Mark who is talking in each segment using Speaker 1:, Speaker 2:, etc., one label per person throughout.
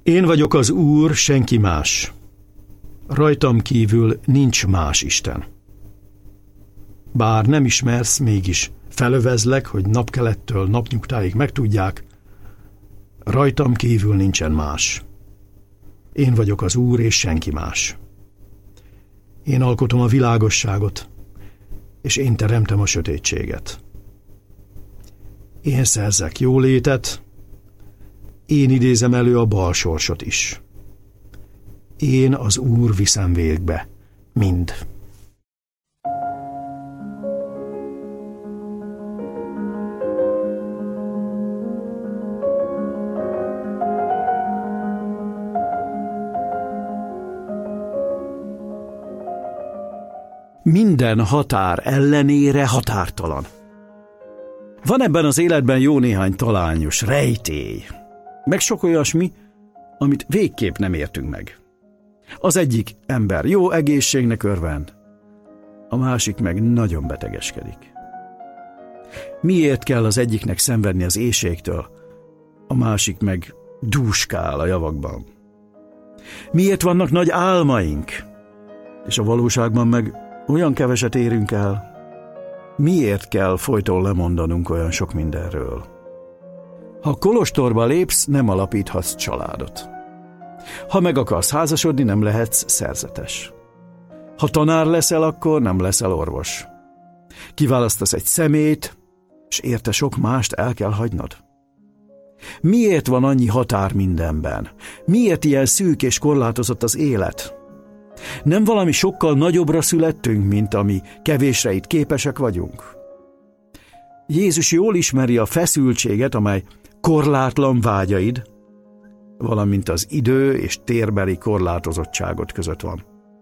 Speaker 1: Én vagyok az Úr, senki más. Rajtam kívül nincs más Isten. Bár nem ismersz, mégis felövezlek, hogy napkelettől napnyugtáig megtudják, rajtam kívül nincsen más. Én vagyok az Úr, és senki más. Én alkotom a világosságot, és én teremtem a sötétséget. Én szerzek jólétet, én idézem elő a bal sorsot is. Én az Úr viszem végbe mind. Minden határ ellenére határtalan. Van ebben az életben jó néhány talányos rejtély, meg sok olyasmi, amit végképp nem értünk meg. Az egyik ember jó egészségnek örvend, a másik meg nagyon betegeskedik. Miért kell az egyiknek szenvedni az éhségtől, a másik meg dúskál a javakban? Miért vannak nagy álmaink, és a valóságban meg olyan keveset érünk el? Miért kell folyton lemondanunk olyan sok mindenről? Ha kolostorba lépsz, nem alapíthatsz családot. Ha meg akarsz házasodni, nem lehetsz szerzetes. Ha tanár leszel, akkor nem leszel orvos. Kiválasztasz egy szemét, és érte sok mást el kell hagynod. Miért van annyi határ mindenben? Miért ilyen szűk és korlátozott az élet? Nem valami sokkal nagyobbra születtünk, mint ami kevésre itt képesek vagyunk? Jézus jól ismeri a feszültséget, amely korlátlan vágyaid, valamint az idő és térbeli korlátozottságot között van.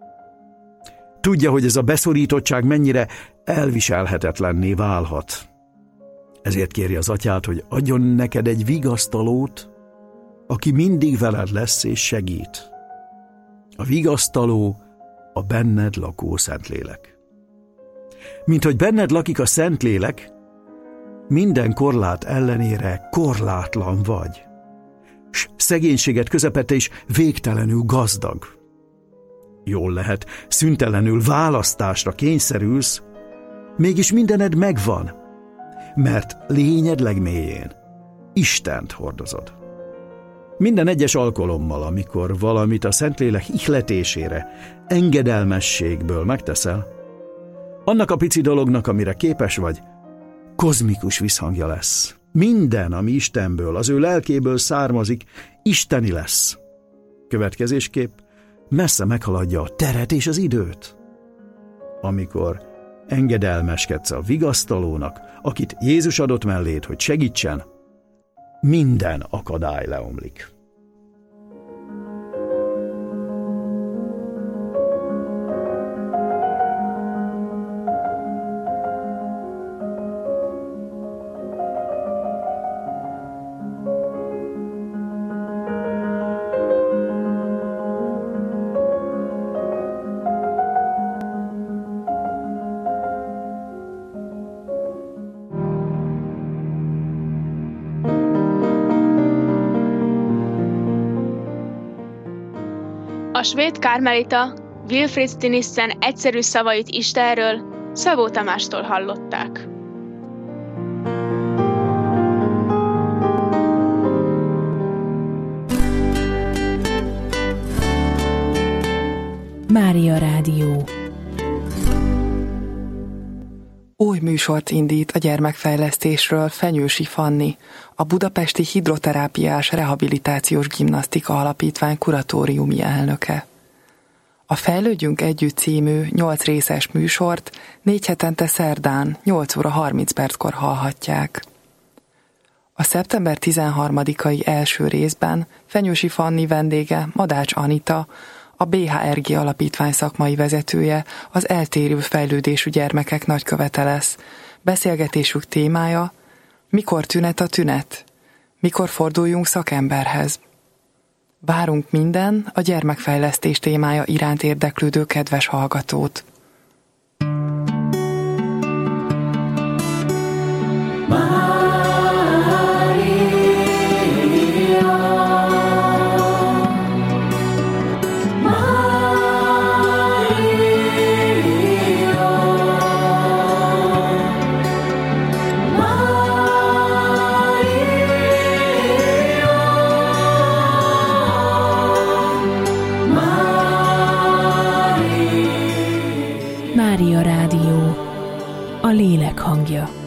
Speaker 1: Tudja, hogy ez a beszorítottság mennyire elviselhetetlenné válhat. Ezért kéri az atyát, hogy adjon neked egy vigasztalót, aki mindig veled lesz és segít. A vigasztaló a benned lakó Szentlélek. Mint hogy benned lakik a Szentlélek, minden korlát ellenére korlátlan vagy, s szegénységet közepette is végtelenül gazdag. Jól lehet, szüntelenül választásra kényszerülsz, mégis mindened megvan, mert lényed legmélyén Istent hordozod. Minden egyes alkalommal, amikor valamit a Szentlélek ihletésére, engedelmességből megteszel, annak a pici dolognak, amire képes vagy, kozmikus visszhangja lesz. Minden, ami Istenből, az ő lelkéből származik, isteni lesz. Következésképp messze meghaladja a teret és az időt. Amikor engedelmeskedsz a vigasztalónak, akit Jézus adott melléd, hogy segítsen, minden akadály leomlik.
Speaker 2: A svéd kármelita Wilfrid Stinissen egyszerű szavait Istenről Szabó Tamástól hallották.
Speaker 3: Mária Rádió.
Speaker 4: Új műsort indít a gyermekfejlesztésről Fenyősi Fanni, a Budapesti Hidroterápiás Rehabilitációs Gimnasztika Alapítvány kuratóriumi elnöke. A Fejlődjünk Együtt című 8 részes műsort 4 hetente szerdán 8 óra 30 perckor hallhatják. A szeptember 13-ai első részben Fenyősi Fanni vendége Madács Anita, a BHRG Alapítvány szakmai vezetője, az eltérő fejlődésű gyermekek nagykövete lesz. Beszélgetésük témája: mikor tünet a tünet? Mikor forduljunk szakemberhez? Várunk minden a gyermekfejlesztés témája iránt érdeklődő kedves hallgatót.
Speaker 3: Mária Rádió, a lélek hangja.